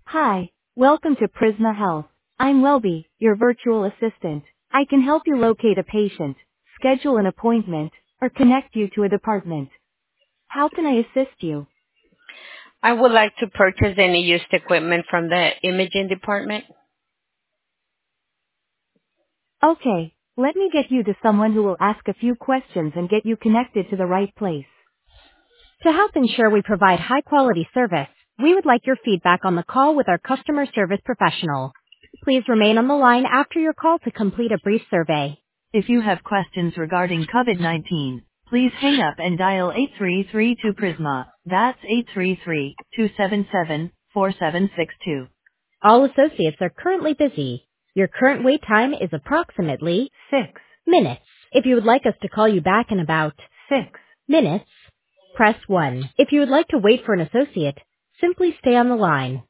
Hi, welcome to Prisma Health. I'm Welby, your virtual assistant. I can help you locate a patient, schedule an appointment, or connect you to a department. How can I assist you? I would like to purchase any used equipment from the imaging department. Okay, let me get you to someone who will ask a few questions and get you connected to the right place. To help ensure we provide high quality service, we would like your feedback on the call with our customer service professional. Please remain on the line after your call to complete a brief survey. If you have questions regarding COVID-19, please hang up and dial 8332 Prisma. That's 833-277-4762. All associates are currently busy. Your current wait time is approximately 6 minutes. If you would like us to call you back in about 6 minutes, press 1. If you would like to wait for an associate, simply stay on the line.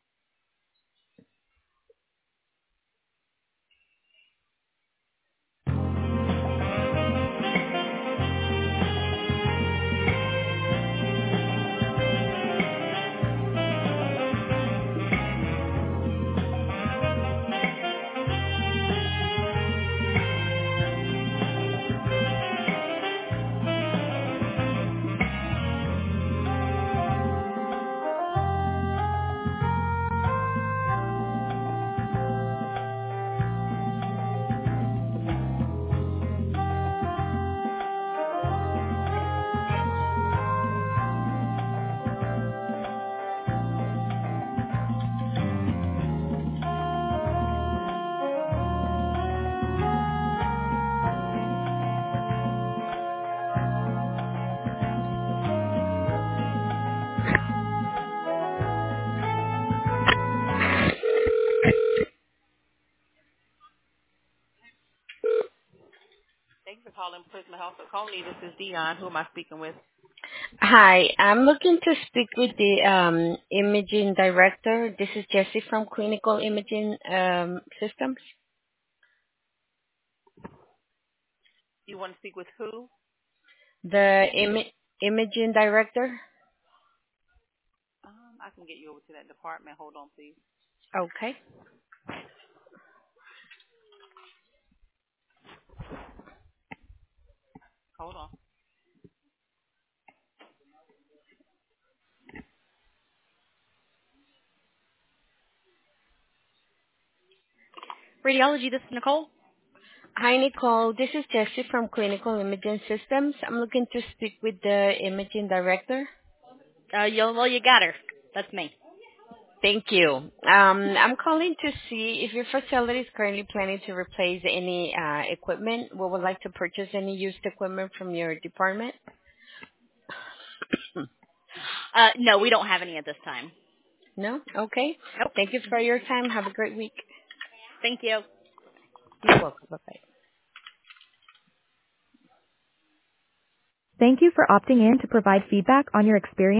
Thank you for calling Prisma Health Coney. This is Dion. Who am I speaking with? Hi, I'm looking to speak with the imaging director. This is Jessie from Clinical Imaging Systems. You want to speak with who? The imaging director? I can get you over to that department. Hold on, please. Okay. Hold on. Radiology, this is Nicole. Hi, Nicole. This is Jessie from Clinical Imaging Systems. I'm looking to speak with the imaging director. You got her. That's me. Thank you. I'm calling to see if your facility is currently planning to replace any equipment. We would like to purchase any used equipment from your department. No, we don't have any at this time. No? Okay. Nope. Thank you for your time. Have a great week. Thank you. You're welcome. Bye-bye. Thank you for opting in to provide feedback on your experience.